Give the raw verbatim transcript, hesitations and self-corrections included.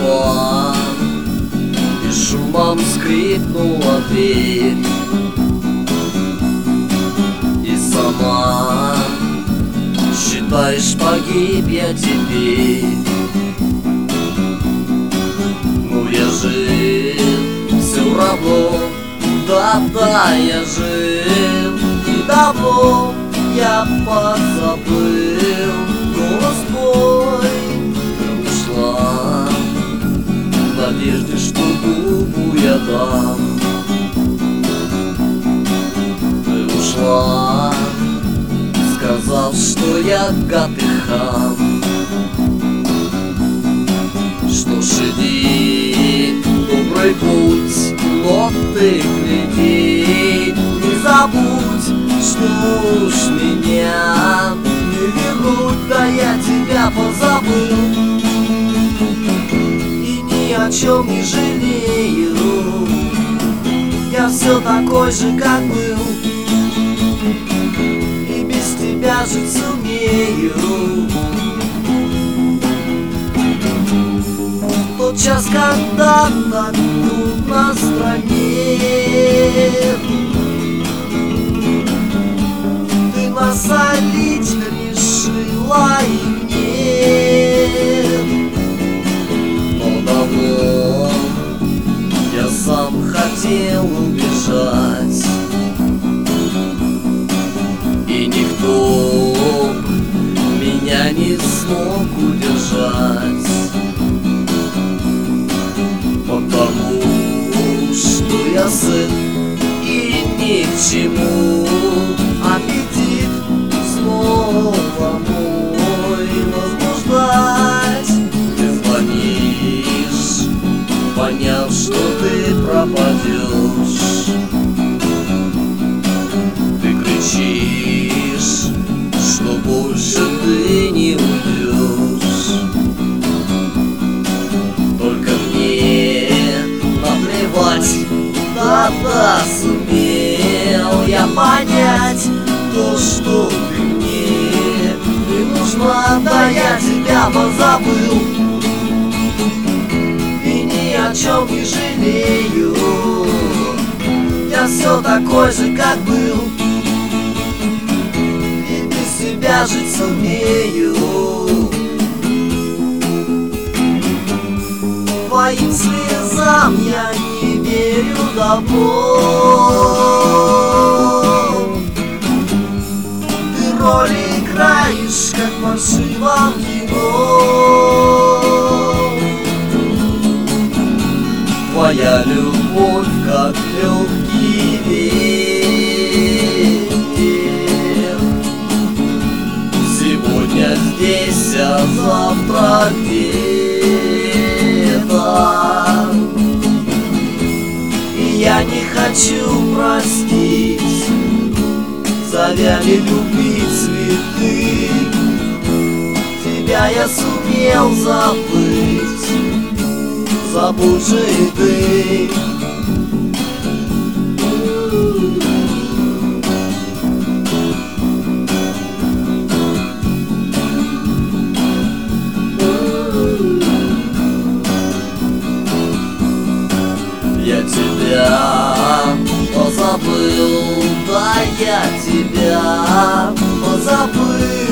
ушла, и шумом скрипнула дверь. И сама считаешь, погиб я теперь. Ну я жил все равно, да-да, я жил, и давно я позабыл голос твой. Ты ушла в надежде, что губу я дам. Ты ушла, сказав, что я гад и хам. Что ж, иди, добрый путь, но ты гляди, не забудь, что уж меня не вернуть, да я тебя позабыл и ни о чем не жалею. Я все такой же, как был, и без тебя жить сумею. Тот час, когда так трудно в стране, ты насолить решила и мне. Но давно я сам хотел убежать, и никто меня не смог удержать. Потому что я сын и ни к чему аппетит снова мой возбуждать. Ты звонишь, поняв, что ты пропадешь. Ты кричишь, что больше ты не уйдешь. Только мне наплевать, да-да, сумел я понять то, что ты мне не нужна, да я тебя позабыл и ни о чем не жалею. Я все такой же, как был, и без тебя жить сумею. Твоим слезам я не верю давно. Ты роли играешь, как в фальшивом кино. Твоя любовь, как легкий ветер, сегодня здесь, а завтра где-то. И я не хочу простить, завяли любви цветы. Тебя я сумел забыть, забудь же и ты. Я тебя позабыл, да я тебя позабыл.